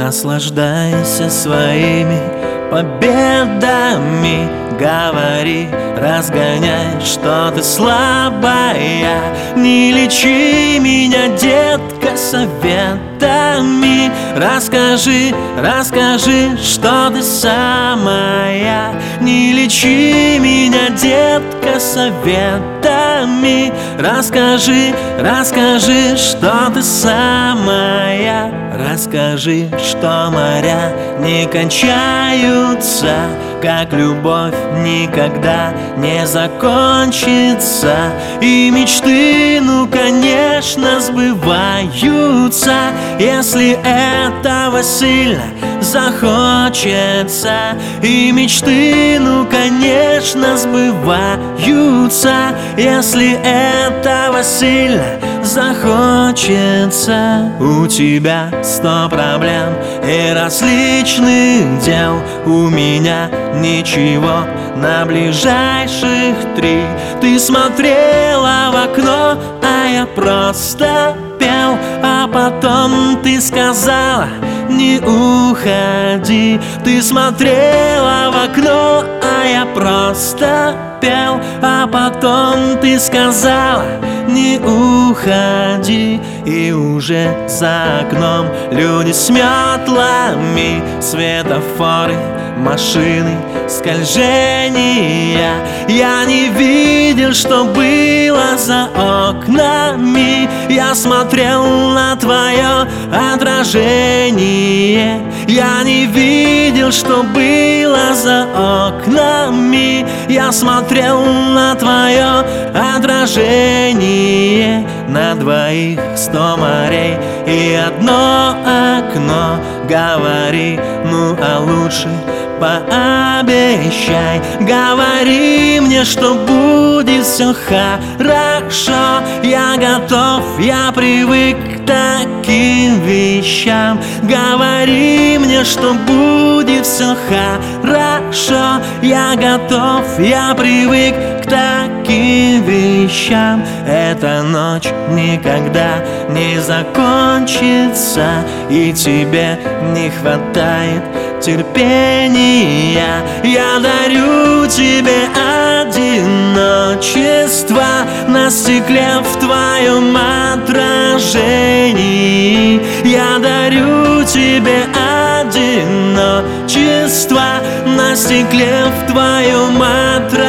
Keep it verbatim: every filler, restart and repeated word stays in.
Наслаждайся своими победами, говори, разгоняй, что ты слабая. Не лечи меня, детка, советами. Расскажи, расскажи, что ты самая. Не лечи меня, детка, советами. Расскажи, расскажи, что ты самая. Расскажи, что моря не кончаются, как любовь никогда не закончится. И мечты, ну конечно, сбываются, если этого сильно захочется. И мечты, ну конечно, сбываются, если этого сильно захочется. У тебя сто проблем и различных дел, у меня ничего на ближайших три. Ты смотрела в окно, а я просто пел. А потом ты сказала: не уходи. Ты смотрела в окно, а я просто пел. А потом ты сказала: не уходи. И уже за окном люди с метлами, светофоры, машины, скольжения. Я не видел, что было за окнами. Я смотрел на твое отражение. Я не видел, что было за окнами. Я смотрел на твое отражение. На двоих сто морей и одно окно. Говори, ну а лучше пообещай. Говори мне, что будет все хорошо. Я готов, я привык к таким вещам. Говори мне, что будет все хорошо. Я готов, я привык к таким вещам. Эта ночь никогда не закончится, и тебе не хватает терпения. Я дарю тебе одиночество на стекле в твоем отражении. Я дарю тебе одиночество на стекле в твоем отражении.